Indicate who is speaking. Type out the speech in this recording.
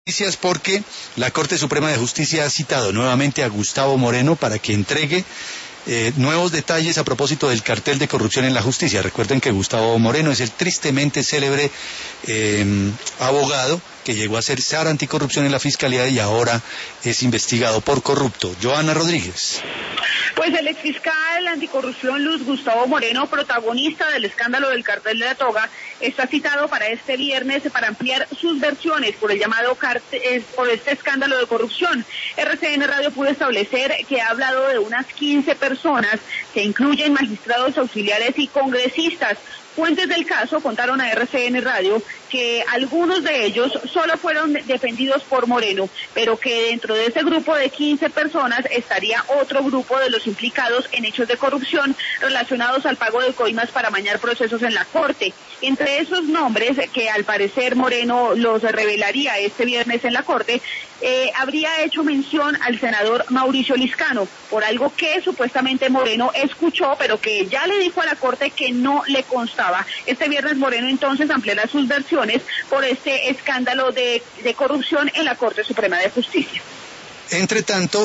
Speaker 1: Noticias porque la Corte Suprema de Justicia ha citado nuevamente a Gustavo Moreno para que entregue nuevos detalles a propósito del cartel de corrupción en la justicia. Recuerden que Gustavo Moreno es el tristemente célebre abogado que llegó a ser zar anticorrupción en la Fiscalía y ahora es investigado por corrupto. Joana Rodríguez.
Speaker 2: Pues el exfiscal anticorrupción Luz Gustavo Moreno, protagonista del escándalo del cartel de la toga, está citado para este viernes para ampliar sus versiones por el llamado por este escándalo de corrupción. RCN Radio pudo establecer que ha hablado de unas 15 personas que incluyen magistrados auxiliares y congresistas. Fuentes del caso contaron a RCN Radio que algunos de ellos solo fueron defendidos por Moreno, pero que dentro de ese grupo de 15 personas estaría otro grupo de los implicados en hechos de corrupción relacionados al pago de coimas para amañar procesos en la Corte. Entre esos nombres, que al parecer Moreno los revelaría este viernes en la Corte, habría hecho mención al senador Mauricio Liscano, por algo que supuestamente Moreno escuchó, pero que ya le dijo a la Corte que no le constaba. Este viernes Moreno entonces ampliará sus versiones por este escándalo de corrupción en la Corte Suprema de Justicia.
Speaker 1: Entre tanto,